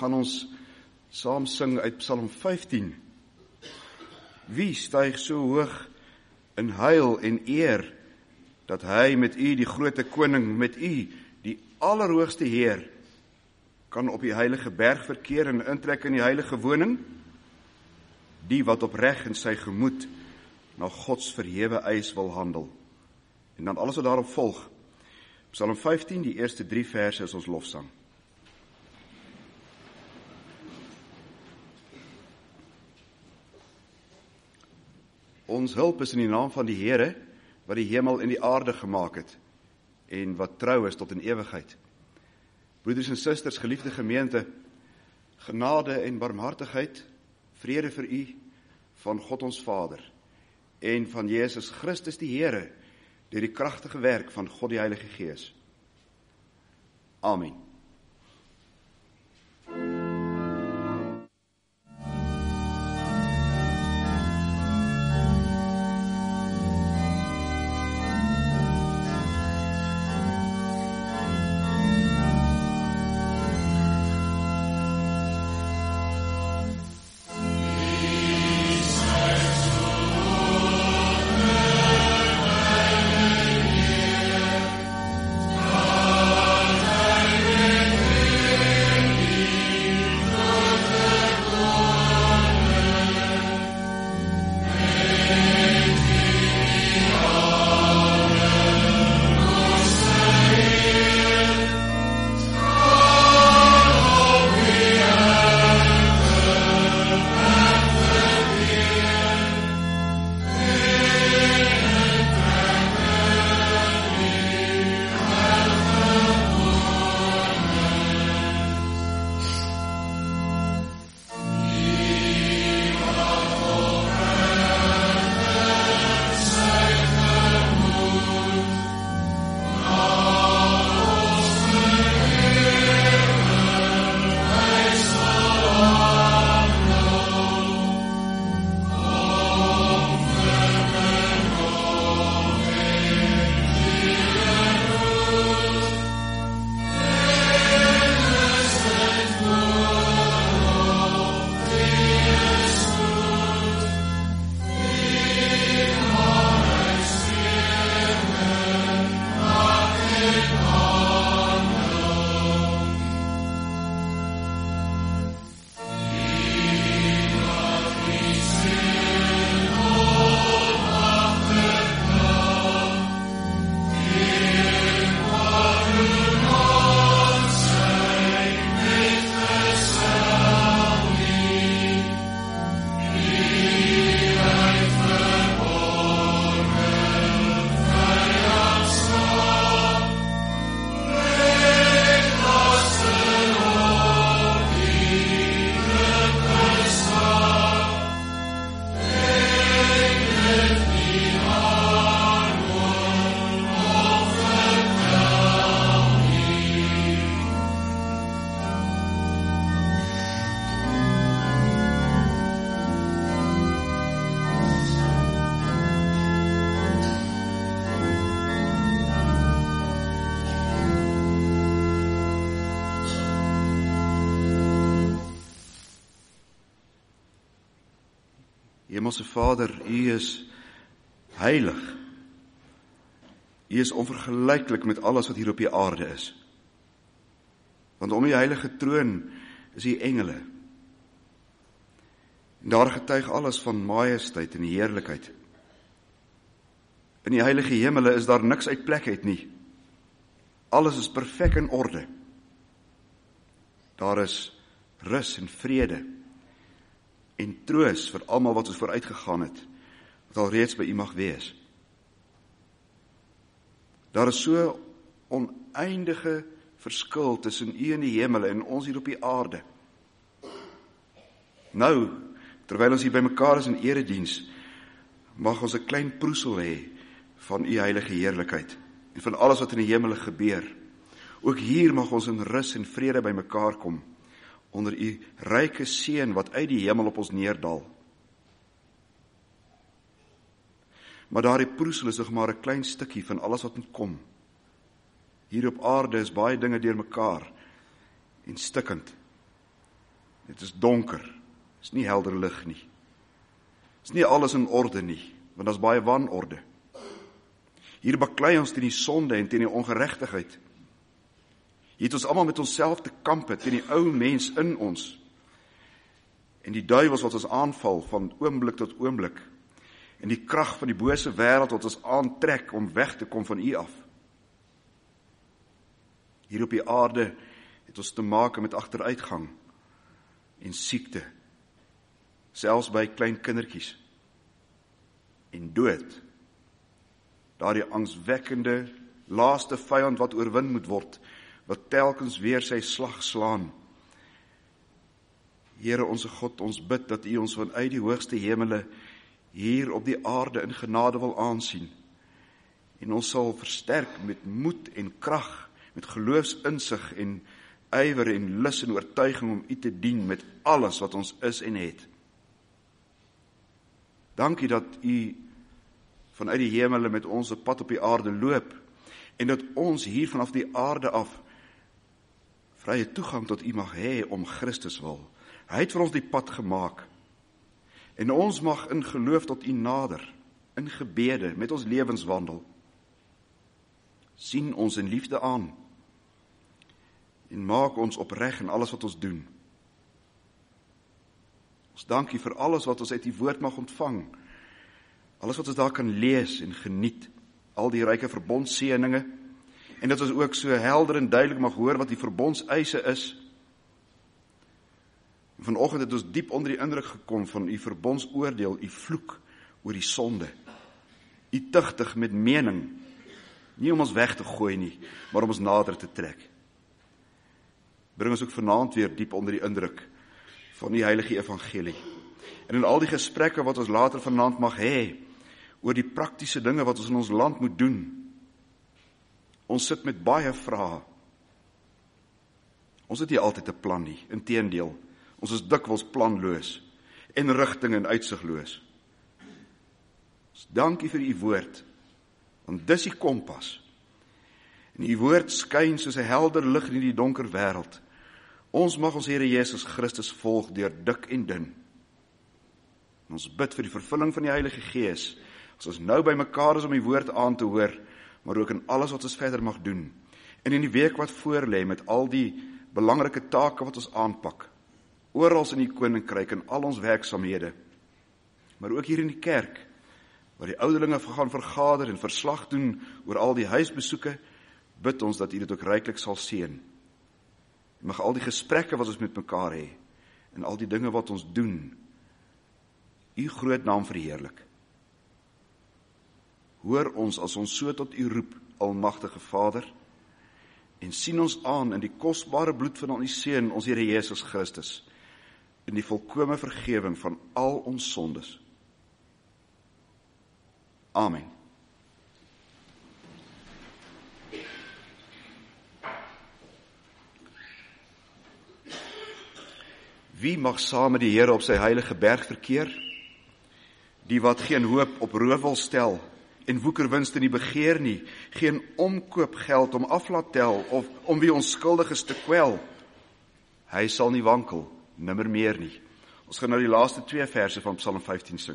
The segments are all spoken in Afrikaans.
gaan ons saam sing uit Psalm 15. Wie styg so hoog in heil en eer, dat hy met u, die grote koning, met u, die allerhoogste Heer, kan op die heilige berg verkeer en intrek in die heilige woning? Die wat opreg in sy gemoed na Gods verhewe eis wil handel. En dan alles wat daarop volg. Psalm 15, die eerste 3 verse is ons lofsang. Ons hulp is in die naam van die Here, wat die hemel en die aarde gemaak het, en wat trou is tot in ewigheid. Broeders en susters, geliefde gemeente, genade en barmhartigheid, vrede vir u, van God ons Vader, en van Jesus Christus die Here, deur die kragtige werk van God die Heilige Gees. Amen. Hemelse Vader, U is heilig. U is onvergelyklik met alles wat hier op die aarde is. Want om die heilige troon is die engele. En daar getuig alles van majesteit en heerlikheid. In die heilige hemele is daar niks uit plek uit nie. Alles is perfek in orde. Daar is rus en vrede en troos vir almal wat ons vooruitgegaan het, wat al reeds by U mag wees. Daar is so oneindige verskil tussen U in die hemel en ons hier op die aarde. Nou, terwyl ons hier by mekaar is in erediens, mag ons 'n klein proesel hê van U heilige heerlikheid en van alles wat in die hemel gebeur. Ook hier mag ons in rus en vrede by mekaar kom, onder U ryke seën wat uit die hemel op ons neerdal. Maar daardie proesel is nog maar 'n klein stukkie van alles wat moet kom. Hier op aarde is baie dinge deur mekaar en stikkend. Dit is donker, dit is nie helder lig nie. Dit is nie alles in orde nie, want daar is baie wanorde. Hier baklei ons teen die sonde en teen die ongeregtigheid. Hier het ons almal met onsself te kampe, teen die ou mens in ons. En die duiwels wat ons aanval van oomblik tot oomblik. En die krag van die bose wêreld wat ons aantrek om weg te kom van U af. Hier op die aarde het ons te maak met agteruitgang en siekte, selfs by klein kindertjies, en dood. Daardie angswekkende laaste vyand wat oorwin moet word, wat telkens weer sy slag slaan. Here onse God, ons bid dat U ons vanuit die hoogste hemele hier op die aarde in genade wil aansien, en ons sal versterk met moed en krag, met geloofsinsig en ywer en lus en oortuiging om U te dien met alles wat ons is en het. Dankie dat U vanuit die hemele met ons op pad op die aarde loop, en dat ons hier vanaf die aarde af vrye toegang tot U mag hê om Christus wil. Hy het vir ons die pad gemaak, en ons mag in geloof tot U nader, in gebede, met ons lewenswandel. Sien ons in liefde aan, en maak ons opreg in alles wat ons doen. Ons dankie vir alles wat ons uit die woord mag ontvang, alles wat ons daar kan lees en geniet, al die ryke verbondseëninge, en dat ons ook so helder en duidelik mag hoor wat die verbondseise is. Vanoggend het ons diep onder die indruk gekom van U verbondsoordeel, U vloek oor die sonde. U tugtig met mening, nie om ons weg te gooi nie, maar om ons nader te trek. Bring ons ook vanaand weer diep onder die indruk van die heilige evangelie. En in al die gesprekke wat ons later vanaand mag hê, oor die praktiese dinge wat ons in ons land moet doen. Ons sit met baie vrae. Ons het nie altyd 'n plan nie, inteendeel. Ons is dikwels planloos en rigting en uitsigloos. Dankie vir U woord, want dis die kompas. En U woord skyn soos 'n helder lig in die donker wêreld. Ons mag ons Here Jesus Christus volg deur dik en dun. En ons bid vir die vervulling van die Heilige Gees, as ons nou by mekaar is om die woord aan te hoor, maar ook in alles wat ons verder mag doen. En in die week wat voorlê met al die belangrike take wat ons aanpak, oral in die koninkryk en al ons werksamehede, maar ook hier in die kerk, waar die ouderlinge gaan vergader en verslag doen oor al die huisbesoeke, bid ons dat U dit ook ryklik sal seën. Mag al die gesprekke wat ons met mekaar hê, en al die dinge wat ons doen, U groot naam verheerlik. Hoor ons as ons so tot U roep, almagtige Vader, en sien ons aan in die kosbare bloed van U Seun, ons Here Jesus Christus, in die volkome vergewing van al ons sondes. Amen. Wie mag saam met die Here op sy heilige berg verkeer? Die wat geen hoop op roof wil stel en woekerwinste nie begeer nie, geen omkoopgeld om af laat tel of om wie onskuldig is te kwel. Hy sal nie wankel, nimmer meer nie. Ons gaan nou die laaste 2 verse van Psalm 15 sing.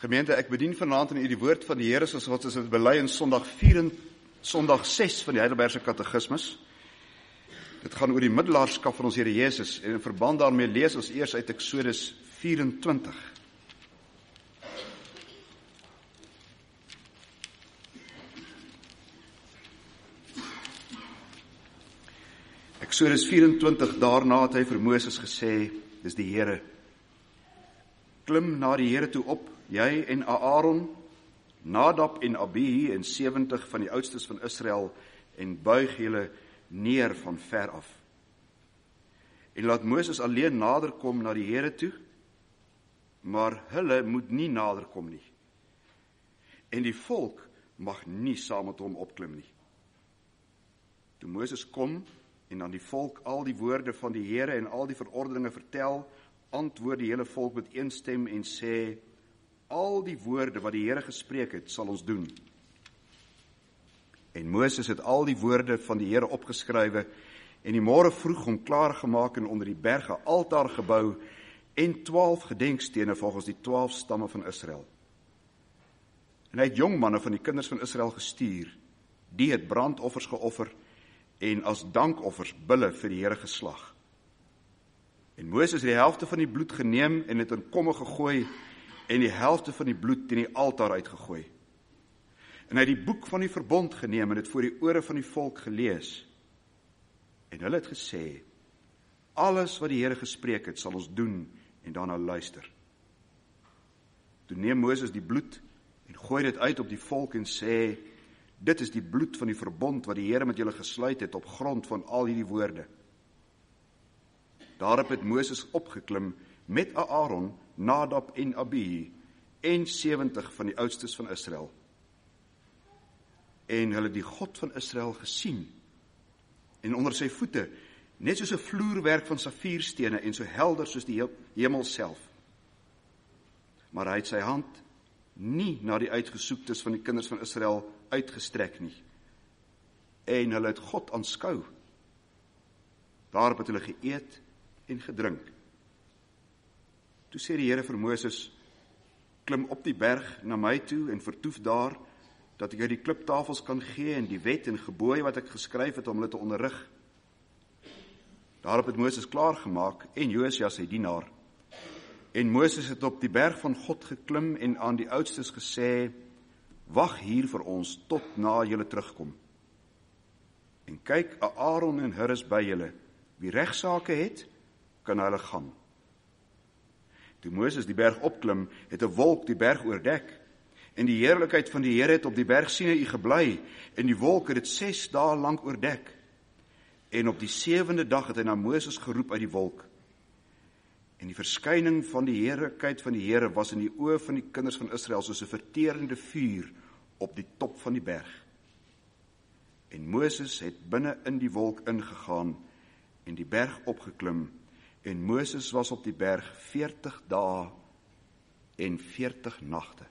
Gemeente, ek bedien vanaand in u die woord van die Here soos wat ons dit bely in Sondag 6 van die Heidelbergse Katekismus. Dit gaan oor die middelaarskap van ons Here Jesus en in verband daarmee lees ons eers uit Eksodus 24. Eksodus 24, daarna het hy vir Moses gesê, dis die Here, klim na die Here toe op, jy en Aaron, Nadab en Abihu en 70 van die oudstes van Israel en buig julle neer van ver af. En laat Moses alleen naderkom na die Here toe, maar hulle moet nie naderkom nie. En die volk mag nie saam met hom opklim nie. Toe Moses kom en aan die volk al die woorde van die Here en al die verordeninge vertel, antwoord die hele volk met een stem en sê, al die woorde wat die Here gespreek het, sal ons doen. En Moses het al die woorde van die Here opgeskrywe en die môre vroeg hom klaar gemaak en onder die berge altaar gebou en 12 gedenkstene volgens die 12 stamme van Israel. En hy het jong manne van die kinders van Israel gestuur, die het brandoffers geoffer en as dankoffers bulle vir die Here geslag. En Moses het die helfte van die bloed geneem en het in komme gegooi en die helfte van die bloed teen die altaar uitgegooi. En hy het die boek van die verbond geneem en het voor die ore van die volk gelees. En hulle het gesê, alles wat die Here gespreek het, sal ons doen en daarna luister. Toe neem Moses die bloed en gooi dit uit op die volk en sê, dit is die bloed van die verbond wat die Here met julle gesluit het op grond van al hierdie woorde. Daarop het Moses opgeklim met Aaron, Nadab en Abihu en 70 van die oudstes van Israel. En hulle die God van Israel gesien en onder sy voete, net soos 'n vloerwerk van safierstene en so helder soos die hemel self. Maar hy het sy hand nie na die uitgesoektes van die kinders van Israel uitgestrek nie. En hulle het God aanskou. Daarop het hulle geëet en gedrink. Toe sê die Here vir Moses, klim op die berg na my toe en vertoef daar, dat ek jou die kliptafels kan gee en die wet en gebooie wat ek geskryf het om hulle te onderrig. Daarop het Moses klaargemaak en Josua sy dienaar. En Moses het op die berg van God geklim en aan die oudstes gesê, wag hier vir ons tot na julle terugkom. En kyk, Aaron en Hur is by julle. Wie regsaake het, kan hulle gaan. Toe Moses die berg opklim, het 'n wolk die berg oordek, en die heerlikheid van die Here het op die berg Sinaï gebly, en die wolk het dit 6 dae lank oordek. En op die 7de dag het hy na Moses geroep uit die wolk. En die verskyning van die heerlikheid van die Here was in die oë van die kinders van Israel soos 'n verterende vuur op die top van die berg. En Moses het binne in die wolk ingegaan en die berg opgeklim, en Moses was op die berg 40 dae en 40 nagte.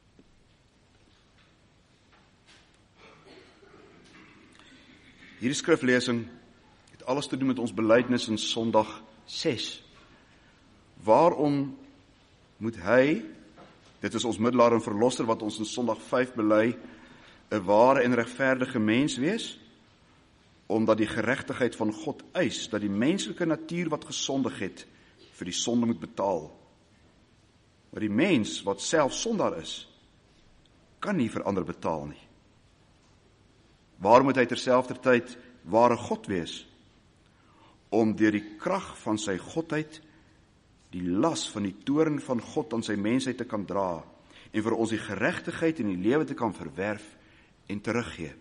Hierdie skriflesing het alles te doen met ons belydenis in Sondag 6. Waarom moet hy, dit is ons middelaar en verlosser wat ons in Sondag 5 bely, 'n ware en regverdige mens wees? Omdat die geregtigheid van God eis dat die menslike natuur wat gesondig het, vir die sonde moet betaal. Maar die mens wat self sondaar is, kan nie vir ander betaal nie. Waarom moet hy terselfdertyd ware God wees? Om deur die krag van sy godheid die las van die toorn van God aan sy mensheid te kan dra en vir ons die geregtigheid in die lewe te kan verwerf en teruggee.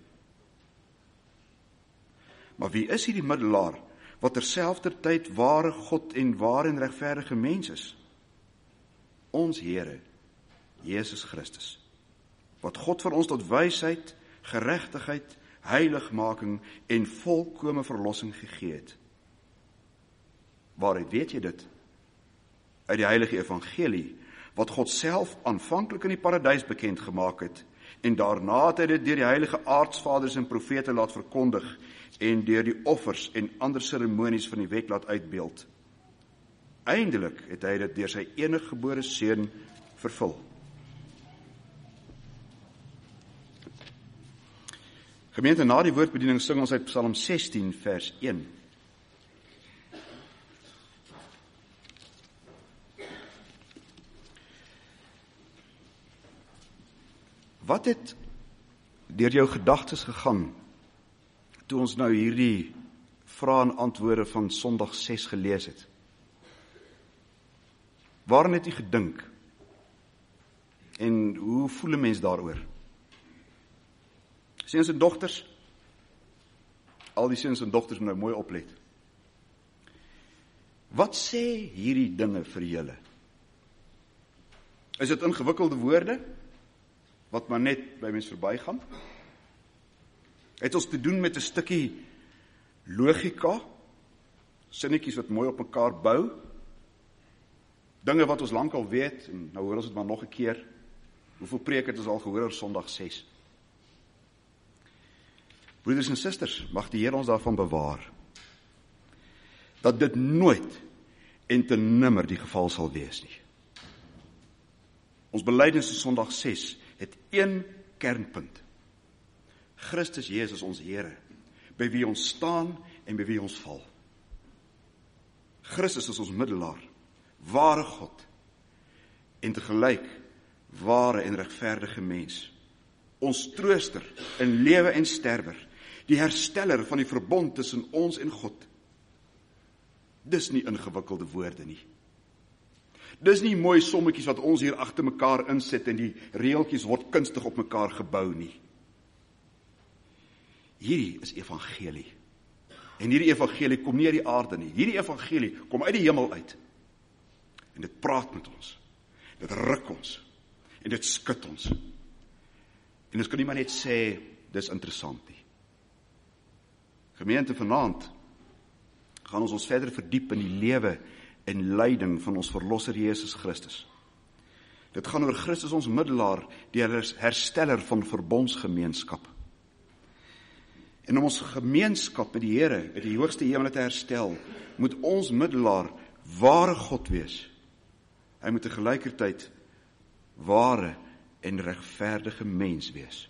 Maar wie is hierdie middelaar wat terselfdertyd ware God en ware en regverdige mens is? Ons Here, Jesus Christus, wat God vir ons tot wysheid, geregtigheid, heiligmaking en volkome verlossing gegee het. Waaruit weet jy dit? Uit die heilige evangelie, wat God self aanvanklik in die paradys bekend gemaak het, en daarna het hy dit deur die heilige aartsvaders en profete laat verkondig, en deur die offers en ander seremonies van die wet laat uitbeeld. Eindelik het hy dit deur sy eniggebore seun vervul. Gemeente, na die woordbediening sing ons uit Psalm 16 vers 1. Wat het deur jou gedagtes gegaan toe ons nou hierdie vrae en antwoorde van Sondag 6 gelees het? Waarin het u gedink? En hoe voel 'n mens daaroor? Seuns en dogters, al die seuns en dogters moet nou mooi oplet. Wat sê hierdie dinge vir julle? Is dit ingewikkelde woorde, wat maar net by mens verbygaan? Het ons te doen met 'n stukkie logika, sinnetjies wat mooi op mekaar bou, dinge wat ons lankal weet, en nou hoor ons dit maar nog 'n keer. Hoeveel preek het ons al gehoor oor Sondag 6? Broeders en susters, mag die Here ons daarvan bewaar, dat dit nooit en te nimmer die geval sal wees nie. Ons belydenis in Sondag 6 het een kernpunt. Christus Jesus ons Here, by wie ons staan en by wie ons val. Christus is ons middelaar, ware God, en tegelyk ware en regverdige mens. Ons trooster in lewe en sterwe, die hersteller van die verbond tussen ons en God. Dis nie ingewikkelde woorde nie. Dis nie mooi sommetjies wat ons hier agter mekaar insit en die reeltjies word kunstig op mekaar gebou nie. Hierdie is evangelie. En hierdie evangelie kom nie uit die aarde nie. Hierdie evangelie kom uit die hemel uit. En dit praat met ons. Dit ruk ons. En dit skud ons. En ons kan nie maar net sê, dis interessant nie. Gemeente, vanaand gaan ons verder verdiep in die lewe en lyding van ons verlosser Jesus Christus. Dit gaan oor Christus ons middelaar, die hersteller van verbondsgemeenskap. En om ons gemeenskap met die Here, met die hoogste hemel te herstel, moet ons middelaar ware God wees. Hy moet tegelykertyd ware en regverdige mens wees.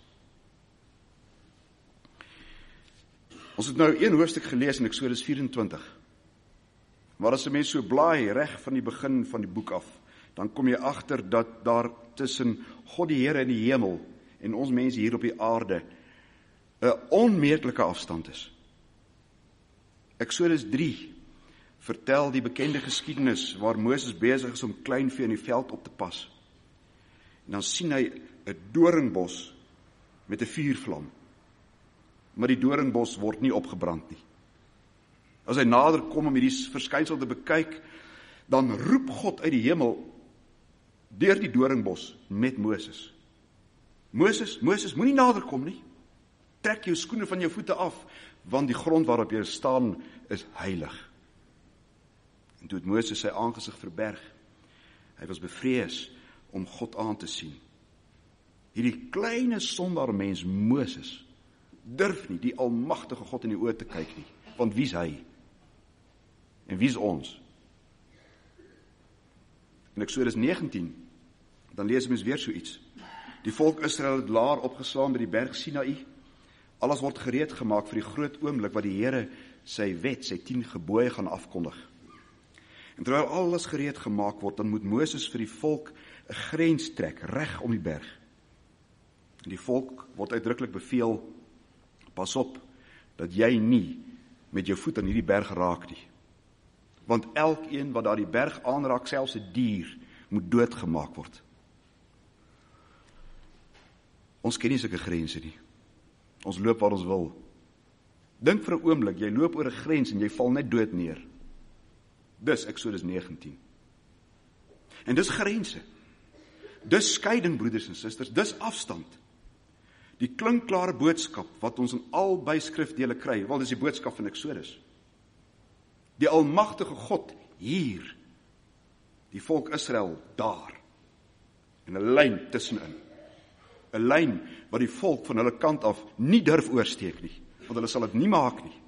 Ons het nou een hoofstuk gelees in Eksodus 24. Maar as 'n mens so blaai reg van die begin van die boek af, dan kom jy agter dat daar tussen God die Here in die hemel en ons mense hier op die aarde 'n onmeetlike afstand is. Eksodus 3 vertel die bekende geskiedenis waar Moses besig is om kleinvee in die veld op te pas. En dan sien hy 'n doringbos met 'n vuurvlam. Maar die doringbos word nie opgebrand nie. As hy nader kom om hierdie verskynsel te bekyk, dan roep God uit die hemel deur die doringbos met Moses. Moses, Moses, moenie nader kom nie. Trek jou skoene van jou voete af, want die grond waarop jy staan is heilig. En toe het Moses sy aangesig verberg. Hy was bevrees om God aan te sien. Hierdie kleine sondaar mens Moses durf nie die almagtige God in die oë te kyk nie, want wie is hy? En wie is ons? In Eksodus 19, dan lees ons weer so iets. Die volk Israel het laar opgeslaan by die berg Sinaï. Alles word gereed gemaak vir die groot oomblik wat die Here sy wet, sy 10 gebooie gaan afkondig. En terwyl alles gereed gemaak word, dan moet Moses vir die volk 'n grens trek reg om die berg. En die volk word uitdruklik beveel, pas op dat jy nie met jou voet aan hierdie berg raak nie. Want elkeen wat daar die berg aanraak, selfs 'n dier, moet doodgemaak word. Ons ken nie sulke grense nie. Ons loop waar ons wil. Dink vir 'n oomblik, jy loop oor 'n grens en jy val net dood neer. Dis Eksodus 19. En dis grense. Dis skeiding, broeders en susters, dis afstand. Die klinkklare boodskap wat ons in albei skrifdele kry, wel dis die boodskap van Eksodus. Die almagtige God hier, die volk Israel daar, en 'n lyn tussenin. 'n Lyn wat die volk van hulle kant af nie durf oorsteek nie, want hulle sal dit nie maak nie.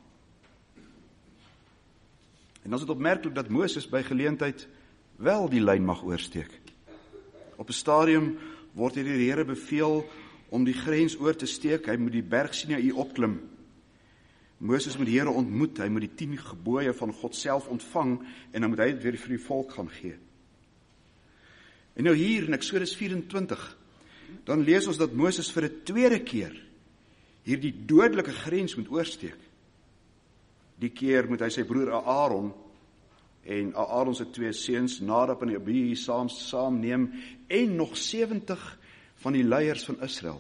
En dan is dit opmerklik dat Moses by geleentheid wel die lyn mag oorsteek. Op 'n stadium word hierdie Here beveel om die grens oor te steek, hy moet die berg Sinaï opklim. Moses moet die Here ontmoet, hy moet die 10 gebooie van God self ontvang, en dan moet hy dit weer vir die volk gaan gee. En nou hier in Eksodus 24, dan lees ons dat Moses vir 'n tweede keer hierdie dodelike grens moet oorsteek. Die keer moet hy sy broer Aaron en Aaron se 2 seuns, Nadab en Abihu, saamneem en nog 70 van die leiers van Israel.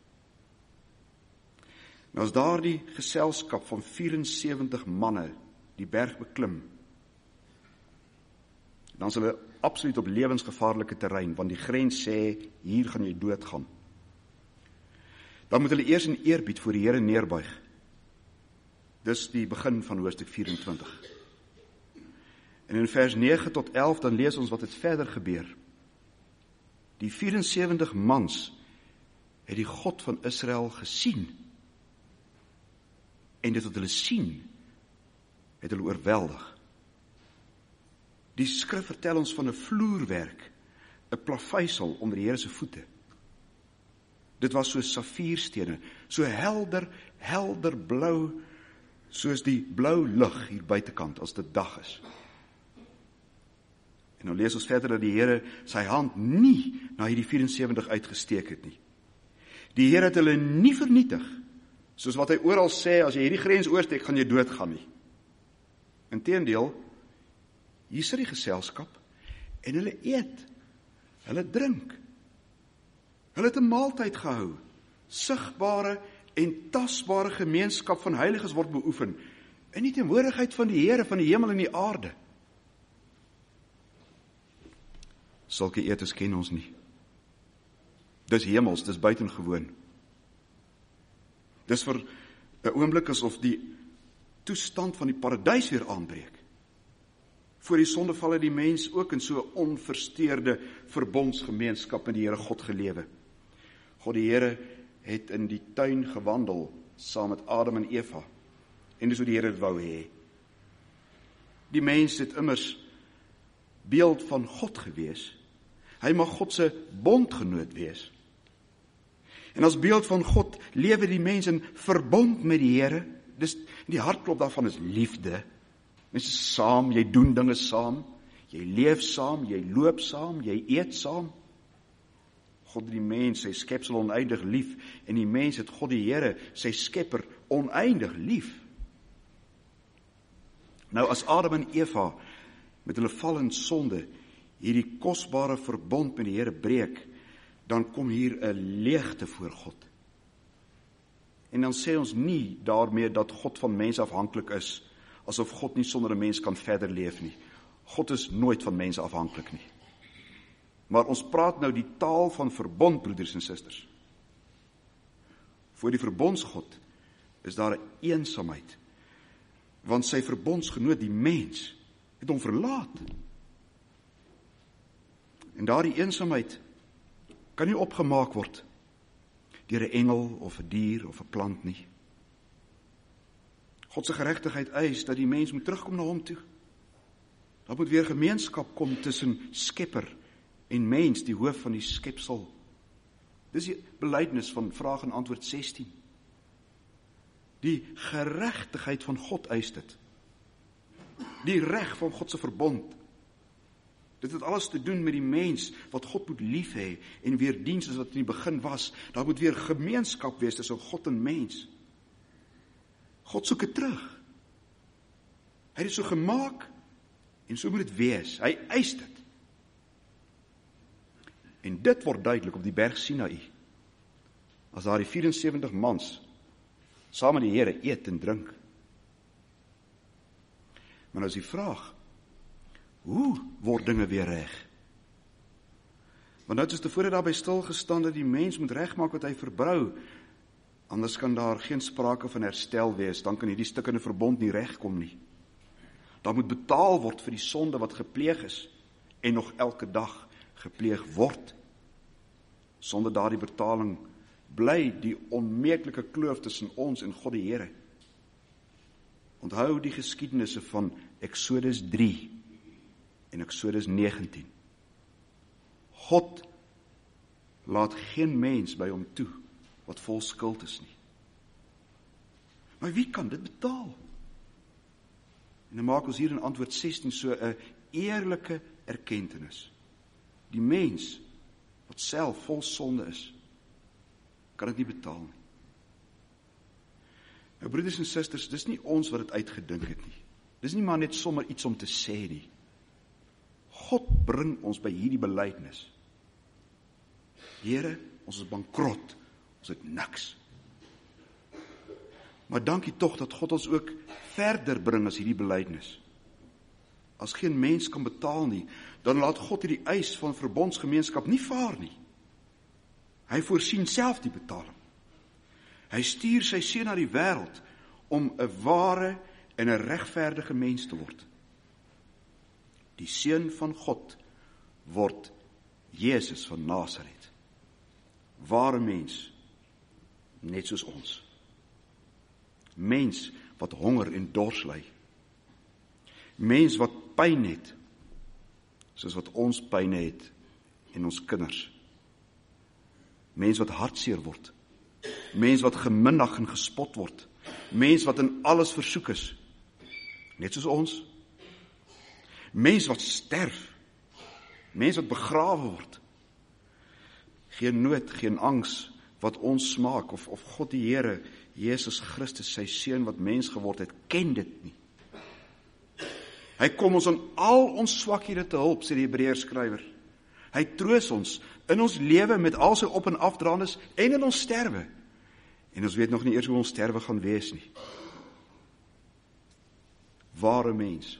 Nou as daardie geselskap van 74 manne die berg beklim, dan is hulle absoluut op lewensgevaarlike terrein, want die grens sê, hier gaan jy doodgaan. Dan moet hulle eers in eerbied voor die Here neerbuig. Dis die begin van hoofstuk 24. En in vers 9 tot 11, dan lees ons wat het verder gebeur. Die 74 mans het die God van Israel gesien. En dit wat hulle sien, het hulle oorweldig. Die skrif vertel ons van 'n vloerwerk, 'n plaveisel onder die Here se voete. Dit was so safierstene, so helder blou, soos die blou lig hier buitekant as dit dag is. En nou lees ons verder dat die Here sy hand nie na hierdie 74 uitgesteek het nie. Die Here het hulle nie vernietig, soos wat hy oral sê, as jy hierdie grens oorsteek, gaan jy doodgaan nie. Inteendeel, hier sit die geselskap, en hulle eet, hulle drink. Hulle het 'n maaltyd gehou, sigbare en tasbare gemeenskap van heiliges word beoefen, in die teenwoordigheid van die Here van die hemel en die aarde. Sulke etes ken ons nie. Dis hemels, dis buitengewoon. Dis vir 'n oomblik asof die toestand van die paradys weer aanbreek. Voor die sondeval het die mens ook in so 'n onversteurde verbondsgemeenskap met die Here God gelewe. God die Here het in die tuin gewandel saam met Adam en Eva, en dis hoe die Here dit wou hê. Die mens het immers beeld van God gewees. Hy mag God se bondgenoot wees. En as beeld van God lewe die mens in verbond met die Here. Dis die hartklop daarvan is liefde. Mens is saam, jy doen dinge saam, jy leef saam, jy loop saam, jy eet saam. God die mens, sy skepsel oneindig lief, en die mens het God die Here, sy skepper, oneindig lief. Nou as Adam en Eva met hulle val in sonde hierdie kosbare verbond met die Here breek, dan kom hier 'n leegte voor God. En dan sê ons nie daarmee dat God van mens afhanklik is, asof God nie sonder 'n mens kan verder leef nie. God is nooit van mense afhanklik nie. Maar ons praat nou die taal van verbond, broeders en susters. Voor die verbondsgod is daar 'n eensaamheid, want sy verbondsgenoot, die mens, het hom verlaat. En daardie eensaamheid kan nie opgemaak word deur 'n engel of 'n dier of 'n plant nie. God se geregtigheid eis dat die mens moet terugkom na hom toe. Daar moet weer gemeenskap kom tussen skepper en mens, die hoof van die skepsel. Dis die belydenis van vraag en antwoord 16. Die geregtigheid van God eis dit. Die reg van God se verbond. Dit het alles te doen met die mens wat God moet lief hê en weer dien soos wat in die begin was. Daar moet weer gemeenskap wees tussen God en mens. God soek dit terug. Hy het dit so gemaak en so moet dit wees. Hy eis dit. En dit word duidelik op die berg Sinaï. As daar die 74 mans saam met die Here eet en drink. Maar nou is die vraag, hoe word dinge weer reg? Want nou is tevore daarby stilgestaan dat die mens moet regmaak wat hy verbrou, anders kan daar geen sprake van herstel wees, dan kan hierdie stukkende verbond nie regkom nie. Daar moet betaal word vir die sonde wat gepleeg is, en nog elke dag gepleeg word. Sonder daardie betaling bly die onmeetlike kloof tussen ons en God die Here. Onthou die geskiedenisse van Eksodus 3 en Eksodus 19. God laat geen mens by hom toe wat vol skuld is nie. Maar wie kan dit betaal? En dan maak ons hier in antwoord 16 so 'n eerlike erkentenis. Die mens, wat self vol sonde is, kan dit nie betaal nie. Nou broeders en susters, dis nie ons wat dit uitgedink het nie. Dis nie maar net sommer iets om te sê nie. God bring ons by hierdie belydenis. Here, ons is bankrot, ons het niks. Maar dankie tog dat God ons ook verder bring as hierdie belydenis. As geen mens kan betaal nie, dan laat God hierdie eis van verbondsgemeenskap nie vaar nie. Hy voorsien self die betaling. Hy stuur sy seun na die wêreld om 'n ware en 'n regverdige mens te word. Die seun van God word Jesus van Nasaret. Ware mens, net soos ons. Mens wat honger en dors ly. Mens wat pyn het, soos wat ons pyn het en ons kinders. Mens wat hartseer word. Mens wat geminag en gespot word. Mens wat in alles versoek is, net soos ons. Mens wat sterf. Mens wat begrawe word. Geen nood, geen angs wat ons smaak, of God die Here, Jesus Christus, sy seun wat mens geword het, ken dit nie. Hy kom ons in al ons swakhede te hulp, sê die Hebreërskrywer. Hy troos ons in ons lewe met al sy op- en afdraandes en in ons sterwe. En ons weet nog nie eers hoe ons sterwe gaan wees nie. Ware mens.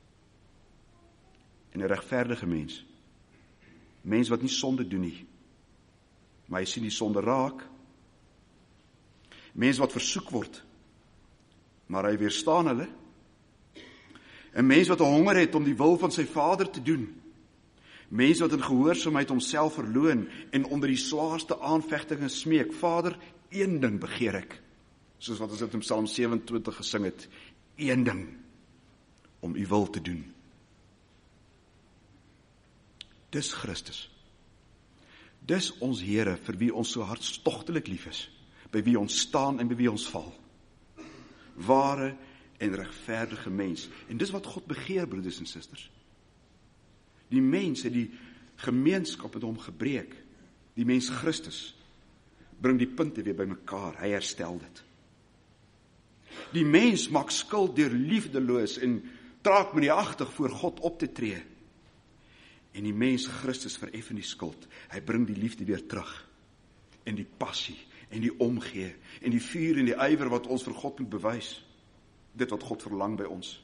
En 'n regverdige mens. Mens wat nie sonde doen nie, maar hy sien die sonde raak. Mens wat versoek word, maar hy weerstaan hulle. 'n Mens wat 'n honger het om die wil van sy Vader te doen. Mens wat in gehoorsaamheid homself verloon en onder die swaarste aanvegtinge smeek, Vader, een ding begeer ek, soos wat ons dit in Psalm 27 gesing het, een ding, om u wil te doen. Dis Christus. Dis ons Here, vir wie ons so hartstogtelik lief is, by wie ons staan en by wie ons val. Ware en regverdige mens. En dis wat God begeer, broeders en susters. Die mens het die gemeenskap met hom gebreek. Die mens Christus bring die punte weer by mekaar. Hy herstel dit. Die mens maak skuld deur liefdeloos en traagmeneagtig voor God op te tree. En die mens Christus vereffen die skuld. Hy bring die liefde weer terug. En die passie, en die omgee, en die vuur en die ywer wat ons vir God moet bewys. Dit wat God verlang by ons.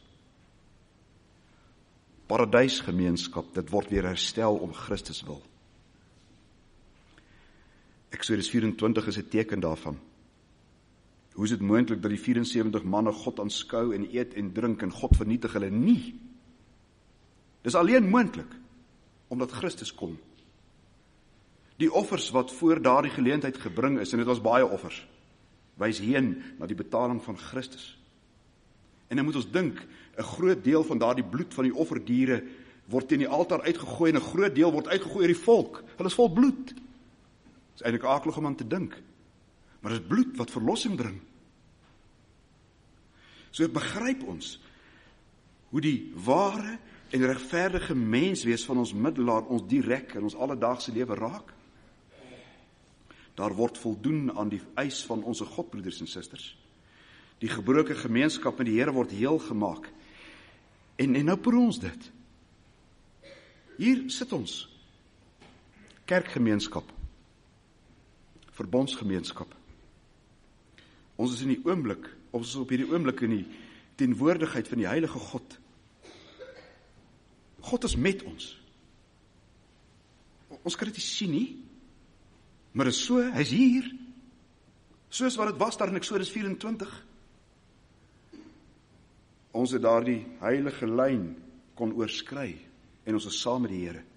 Paradysgemeenskap, dit word weer herstel om Christus wil. Eksodus 24 is 'n teken daarvan. Hoe is dit moontlik dat die 74 manne God aanskou en eet en drink en God vernietig hulle nie? Dis alleen moontlik omdat Christus kom. Die offers wat voor daardie geleentheid gebring is, en dit was baie offers, wys heen na die betaling van Christus. En dan moet ons dink, 'n groot deel van daardie bloed van die offerdiere word teen die altaar uitgegooi en 'n groot deel word uitgegooi oor die volk. Hulle is vol bloed. Dit is eintlik akelig om aan te dink. Maar dit is bloed wat verlossing bring. So begryp ons hoe die ware en regverdige menswees van ons middelaar ons direk in ons alledaagse lewe raak. Daar word voldoen aan die eis van ons God, broeders en susters. Die gebroke gemeenskap met die Here word heel gemaak. En nou proe ons dit. Hier sit ons. Kerkgemeenskap. Verbondsgemeenskap. Ons is in die oomblik, ons is op hierdie oomblik in die teenwoordigheid van die Heilige God. God is met ons. Ons kan dit nie sien nie, maar dit is so, hy is hier. Soos wat dit was daar in Eksodus 24. Ons het daardie heilige lyn kon oorskry en ons is saam met die Here.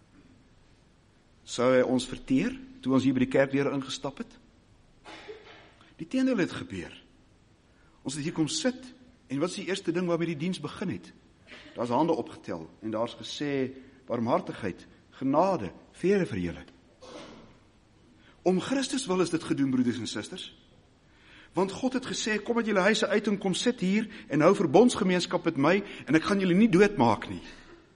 Sou hy ons verteer toe ons hier by die kerkdeure ingestap het? Die teendeel het gebeur. Ons het hier kom sit en wat is die eerste ding waarmee die diens begin het? Daar's hande opgetel en daar's gesê barmhartigheid, genade, vrede vir julle. Om Christus wil is dit gedoen, broeders en susters. Want God het gesê, kom uit julle huise uit en kom sit hier en hou verbondsgemeenskap met my en ek gaan julle nie doodmaak nie.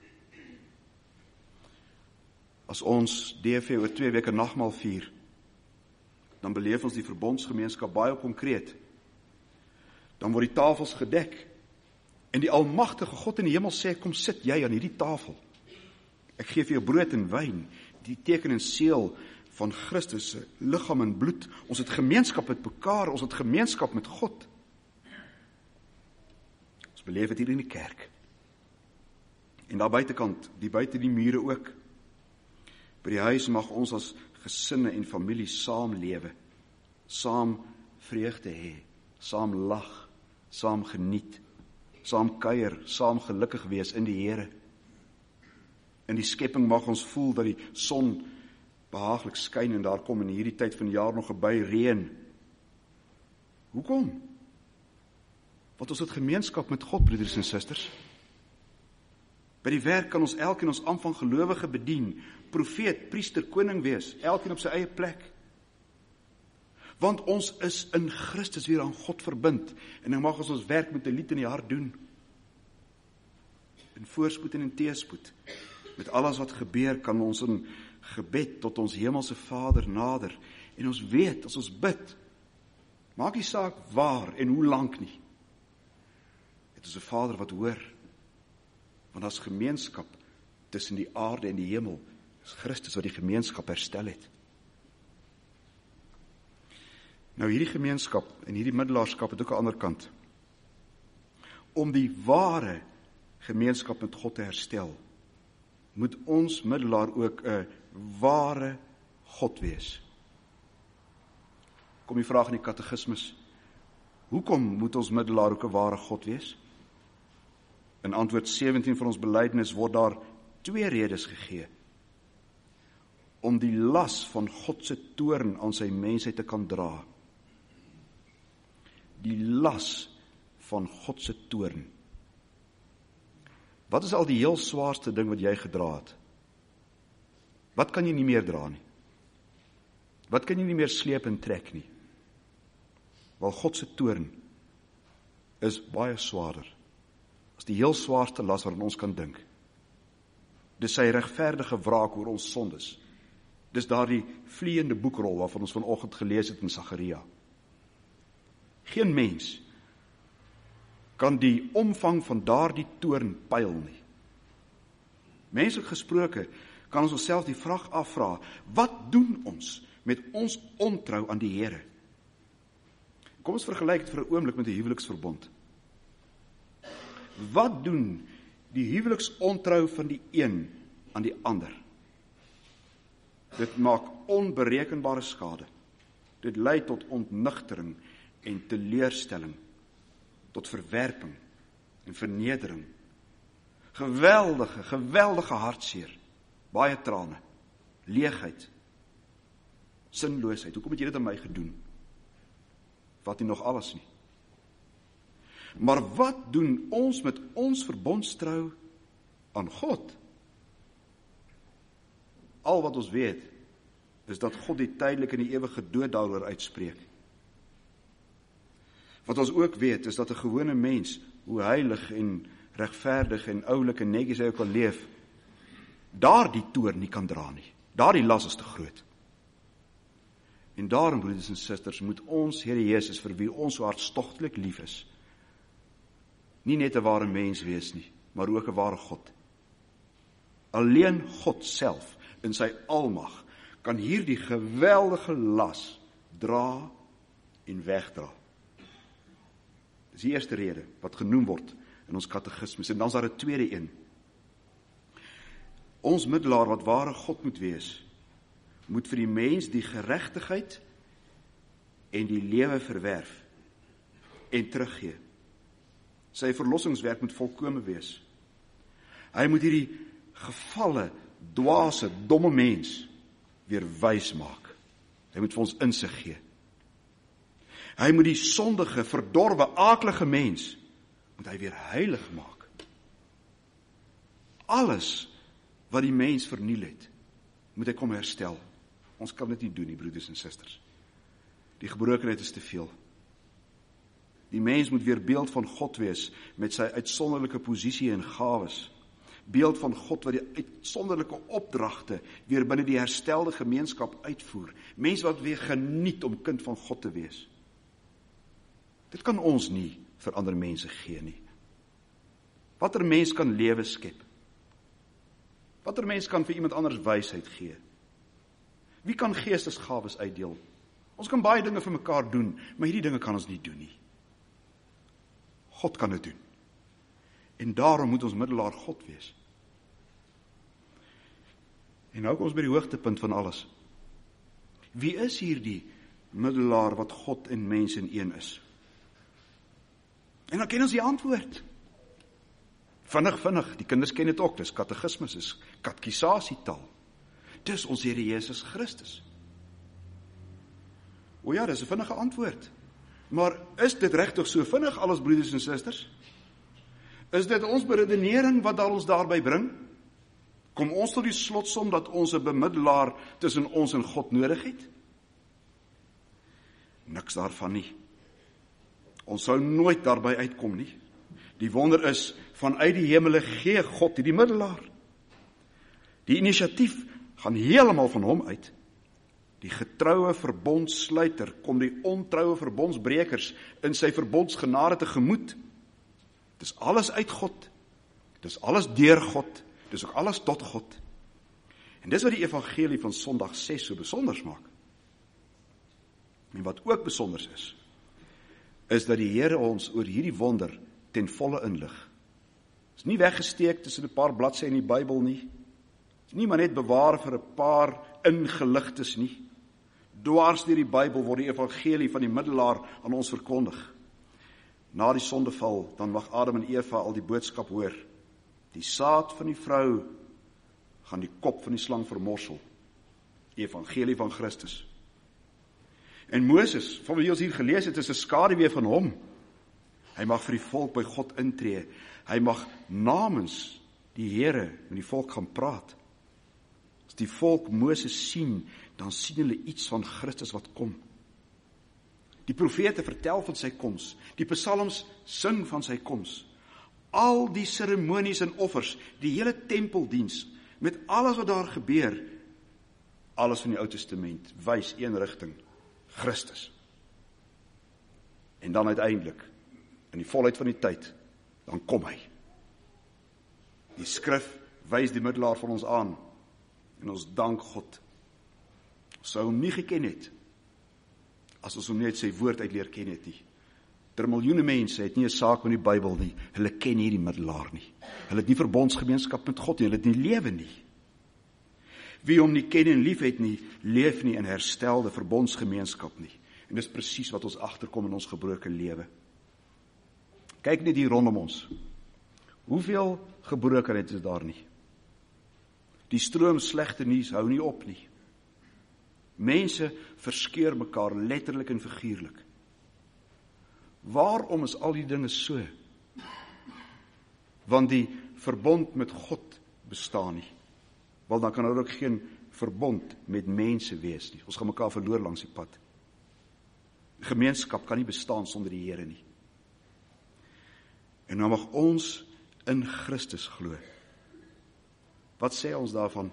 As ons DV oor 2 weke nagmaal vier, dan beleef ons die verbondsgemeenskap baie konkreet. Dan word die tafels gedek en die almagtige God in die hemel sê, kom sit jy aan hierdie tafel. Ek gee vir jou brood en wyn, die teken en seël van Christus se liggaam en bloed. Ons het gemeenskap met mekaar, ons het gemeenskap met God. Ons beleef dit hier in die kerk. En daar buitekant, die buite die mure ook. By die huis mag ons as gesinne en familie saam lewe, saam vreugde hê, saam lag, saam geniet, saam kuier, saam gelukkig wees in die Here. In die skepping mag ons voel dat die son behaaglik skyn en daar kom in hierdie tyd van die jaar nog 'n bui reën. Hoekom? Want ons het gemeenskap met God, broeders en susters. By die werk kan ons elkeen ons ampt van gelowige bedien, profeet, priester, koning wees, elkeen op sy eie plek. Want ons is in Christus weer aan God verbind, en dan mag ons werk met 'n lied in die hart doen. In voorspoed en in teëspoed. Met alles wat gebeur, kan ons in gebed tot ons hemelse Vader nader, en ons weet, as ons bid, maak die saak waar en hoe lank nie. Het is 'n Vader wat hoor, want as gemeenskap tussen die aarde en die hemel, is Christus wat die gemeenskap herstel het. Nou hierdie gemeenskap en hierdie middelaarskap het ook 'n ander kant. Om die ware gemeenskap met God te herstel, moet ons middelaar ook 'n ware God wees. Kom die vraag in die katekismus, hoekom moet ons middelaar ook 'n ware God wees? In antwoord 17 van ons belydenis word daar 2 redes gegee. Om die las van God se toorn aan sy mensheid te kan dra. Die las van God se toorn. Wat is al die heel swaarste ding wat jy gedra het? Wat kan jy nie meer dra nie? Wat kan jy nie meer sleep en trek nie? Wel, God se toorn is baie swaarder as die heel swaarste las wat ons kan dink. Dis sy regverdige wraak oor ons sondes. Dis daardie vleiende boekrol waarvan ons vanoggend gelees het in Sagaria. Geen mens kan die omvang van daardie toorn pyl nie. Menslik gesproke kan ons onsself die vraag afvra, wat doen ons met ons ontrou aan die Here? Kom ons vergelyk dit vir 'n oomblik met 'n huweliksverbond. Wat doen die huweliksontrou van die een aan die ander? Dit maak onberekenbare skade. Dit lei tot ontnigtering en teleurstelling, tot verwerping en vernedering. Geweldige hartseer, baie trane, leegheid, sinloosheid. Hoekom het jy dit aan my gedoen? Wat nie nog alles nie. Maar wat doen ons met ons verbondstrou aan God? Al wat ons weet, is dat God die tydelike en die ewige dood daaroor uitspreek. Wat ons ook weet, is dat 'n gewone mens, hoe heilig en regverdig en oulik en netjies hy ook al leef, daardie toorn nie kan dra nie. Daardie las is te groot. En daarom, broeders en susters, moet ons Here Jesus, vir wie ons so hartstogtelik lief is, nie net 'n ware mens wees nie, maar ook 'n ware God. Alleen God self in sy almag kan hierdie geweldige las dra en wegdra. Dis die eerste rede wat genoem word in ons katekismus. En dan is daar 'n tweede een. Ons middelaar wat ware God moet wees, moet vir die mens die geregtigheid en die lewe verwerf en teruggee. Sy verlossingswerk moet volkome wees. Hy moet hierdie gevalle, dwaase, domme mens weer wys maak. Hy moet vir ons insig gee. Hy moet die sondige, verdorwe, aaklige mens, moet hy weer heilig maak. Alles wat die mens verniel het, moet hy kom herstel. Ons kan dit nie doen nie, broeders en susters. Die gebrokenheid is te veel. Die mens moet weer beeld van God wees, met sy uitsonderlike posisie en gawes. Beeld van God wat die uitsonderlike opdragte weer binne die herstelde gemeenskap uitvoer. Mens wat weer geniet om kind van God te wees. Dit kan ons nie vir ander mense gee nie. Watter mens kan lewe skep? Watter mens kan vir iemand anders wysheid gee? Wie kan geestesgawes uitdeel? Ons kan baie dinge vir mekaar doen, maar hierdie dinge kan ons nie doen nie. God kan dit doen. En daarom moet ons middelaar God wees. En nou kom ons by die hoogtepunt van alles. Wie is hierdie middelaar wat God en mens in een is? En dan ken ons die antwoord. Vinnig, die kinders ken dit ook, dis katekismus, dis katekisasietaal. Dis ons Here Jesus Christus. O ja, dis 'n vinnige antwoord. Maar is dit regtig so vinnig, alles broeders en susters? Is dit ons beredenering wat ons daarby bring? Kom ons tot die slotsom dat ons 'n bemiddelaar tussen ons en God nodig het? Niks daarvan nie. Ons sou nooit daarby uitkom nie. Die wonder is, vanuit die hemele gee God die middelaar. Die inisiatief gaan heeltemal van hom uit. Die getroue verbondsluiter kom die ontroue verbondsbrekers in sy verbondsgenade tegemoet. Dis alles uit God. Dis alles deur God. Dis ook alles tot God. En dis wat die evangelie van Sondag 6 so besonders maak. En wat ook besonders is dat die Here ons oor hierdie wonder ten volle inlig. Is nie weggesteek tussen 'n paar bladsye in die Bybel nie. Is nie maar net bewaar vir 'n paar ingeligtes nie. Dwars deur die Bybel word die evangelie van die middelaar aan ons verkondig. Na die sondeval, dan mag Adam en Eva al die boodskap hoor. Die saad van die vrou gaan die kop van die slang vermorsel. Die evangelie van Christus. En Moses, van wie ons hier gelees het, is 'n skaduwee van hom. Hy mag vir die volk by God intree. Hy mag namens die Here met die volk gaan praat. As die volk Moses sien, dan sien hulle iets van Christus wat kom. Die profete vertel van sy koms. Die psalms sing van sy koms. Al die seremonies en offers, die hele tempeldiens, met alles wat daar gebeur, alles van die Ou Testament, wys een rigting, Christus. En dan uiteindelik, in die volheid van die tyd, dan kom hy. Die skrif wys die middelaar van ons aan, en ons dank God. Ons sou hom nie geken het, as ons hom net sy woord uit leer ken het nie. Miljoene mense het nie 'n saak met die Bybel nie, hulle ken nie die middelaar nie. Hulle het nie verbondsgemeenskap met God nie, hulle het nie lewe nie. Wie hom nie ken en lief het nie, leef nie in herstelde verbondsgemeenskap nie. En dis presies wat ons agterkom in ons gebroke lewe. Kyk net hier rondom ons. Hoeveel gebrokenheid is daar nie? Die stroom slegte nuus hou nie op nie. Mense verskeur mekaar letterlik en figuurlik. Waarom is al die dinge so? Want die verbond met God bestaan nie. Want dan kan er ook geen verbond met mense wees nie. Ons gaan mekaar verloor langs die pad. Gemeenskap kan nie bestaan sonder die Here nie. En nou mag ons in Christus glo. Wat sê ons daarvan?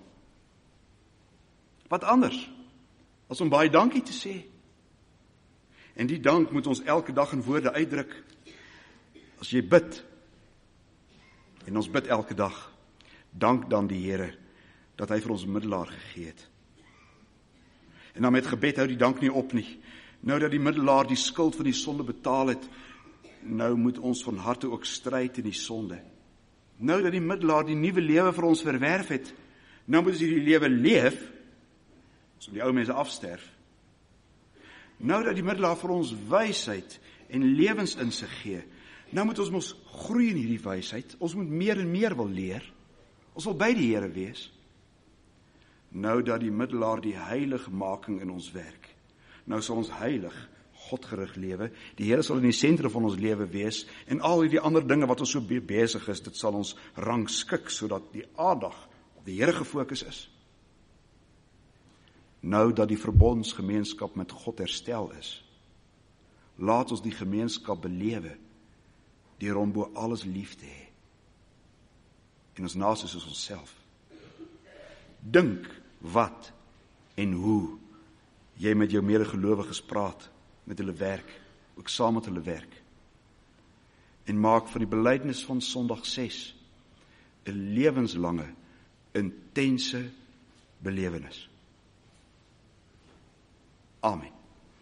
Wat anders as om baie dankie te sê? En die dank moet ons elke dag in woorde uitdruk. As jy bid, en ons bid elke dag, dank dan die Here dat hy vir ons middelaar gegee het. En dan met gebed hou die dank nie op nie. Nou dat die middelaar die skuld van die sonde betaal het, nou moet ons van harte ook stryd in die sonde. Nou dat die middelaar die nuwe lewe vir ons verwerf het, nou moet ons hierdie lewe leef, so die ou mense afsterf. Nou dat die middelaar vir ons wysheid en lewensinsig gee, nou moet ons mos groei in hierdie wysheid, ons moet meer en meer wil leer, ons wil by die Here wees. Nou dat die middelaar die heiligmaking in ons werk, nou sal ons heilig, Godgerig lewe, die Here sal in die sentrum van ons lewe wees, en al die ander dinge wat ons so besig is, dit sal ons rangskik, sodat die aandag op die Here gefokus is. nou dat die verbondsgemeenskap met God herstel is. Laat ons die gemeenskap belewe, deur hom bo alles lief te hê. En ons naaste soos onsself. Dink wat en hoe jy met jou medegelowiges praat, met hulle werk, ook saam met hulle werk. En maak van die belydenis van Sondag 6 'n lewenslange, intense belewenis. Amen.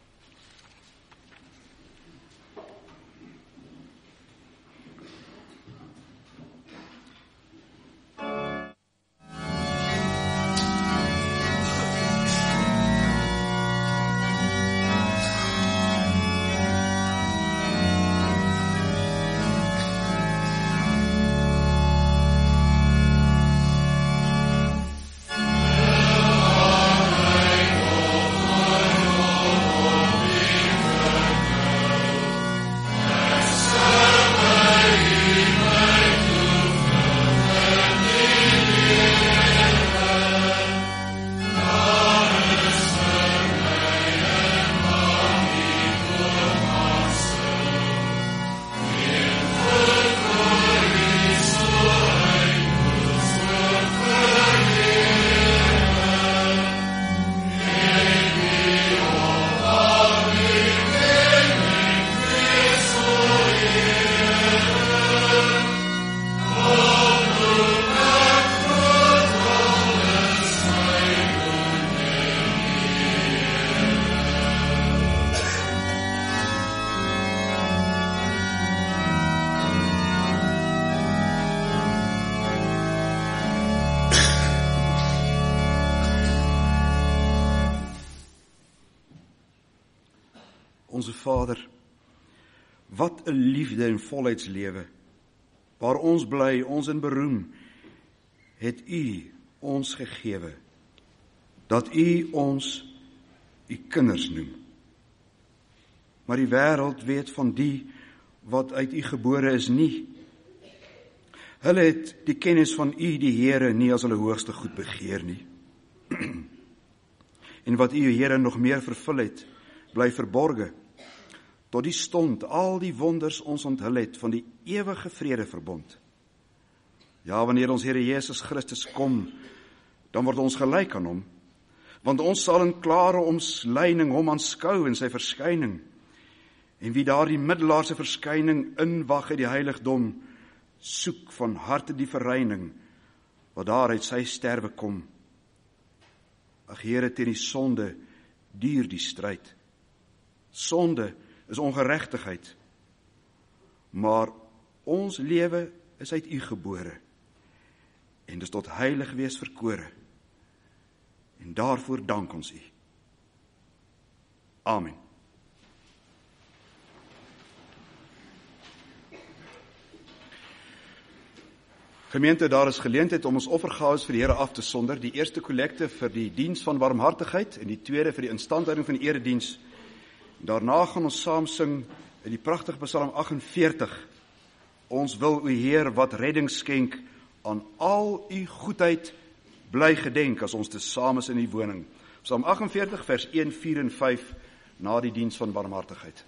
Onze Vader, wat 'n liefde en volheidslewe, waar ons bly, ons in beroem, het U ons gegewe, dat U ons U kinders noem. Maar die wêreld weet van die wat uit U gebore is nie. Hulle het die kennis van U, die Here, nie as hulle hoogste goed begeer nie. En wat U, Here, nog meer vervul het, bly verborge, tot die stond al die wonders ons onthul het van die ewige vredeverbond. Ja, wanneer ons Here Jesus Christus kom, dan word ons gelyk aan hom, want ons sal in klare omslyning hom aanskou in sy verskyning. En wie daar die middelaar se verskyning inwag uit die heiligdom, soek van harte die verreining, wat daar uit sy sterwe kom. Ag Here, teen die sonde duur die stryd. Sonde is ongeregtigheid, maar ons lewe is uit U gebore, en dis tot heilig wees verkore, en daarvoor dank ons U. Amen. Gemeente, daar is geleentheid om ons offergawes vir die Here af te sonder, die eerste kollekte vir die diens van barmhartigheid, en die tweede vir die instandhouding van die erediens. Daarna gaan ons saam sing in die pragtige Psalm 48. Ons wil U Heer wat redding skenk, aan al U goedheid bly gedenk, as ons te saam is in die woning. Psalm 48 vers 1, 4 en 5, na die diens van barmhartigheid.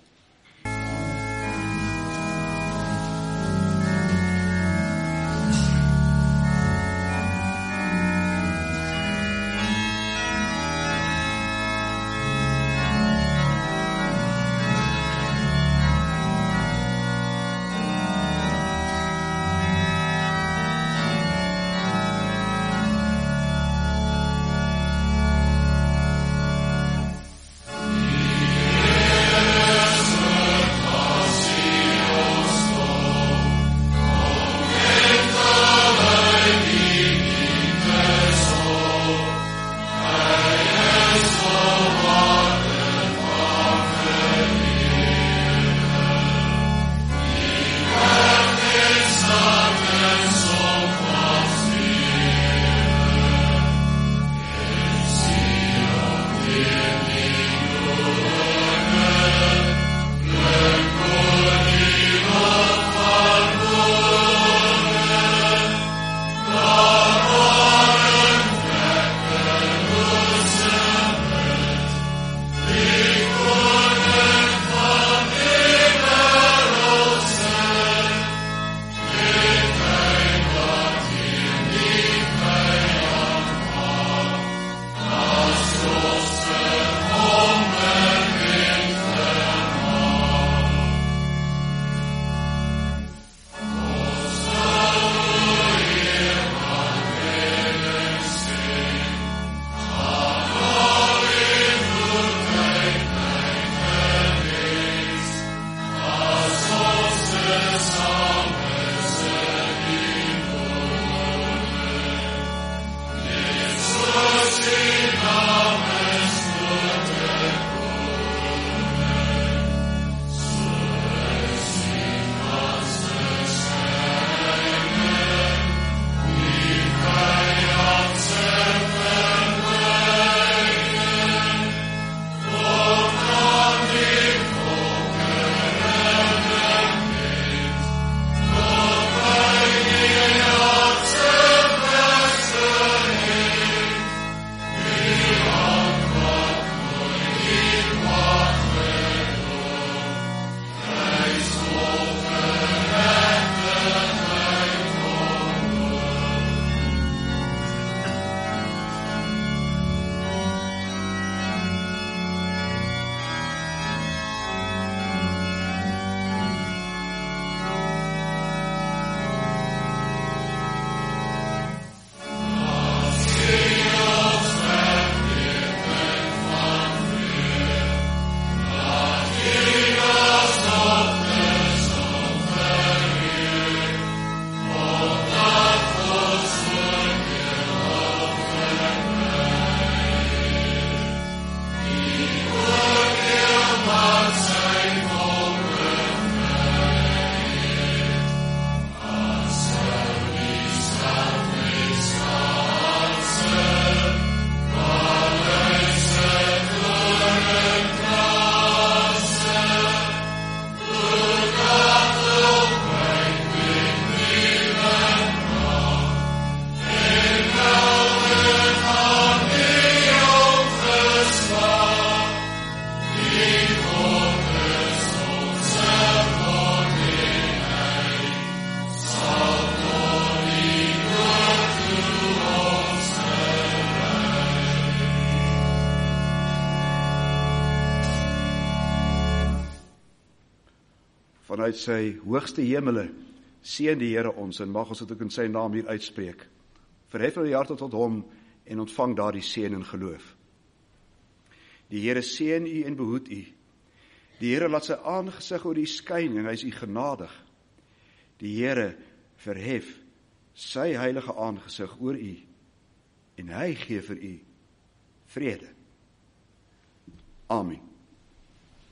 vanuit sy hoogste hemele, seën die Here ons, en mag ons dit ook in sy naam hier uitspreek. Verhef nou die harte tot hom, en ontvang daardie seën in geloof. Die Here seën u en behoed u. Die Here laat sy aangesig oor u skyn, en hy is u genadig. Die Here verhef sy heilige aangesig oor u, en hy gee vir u vrede. Amen.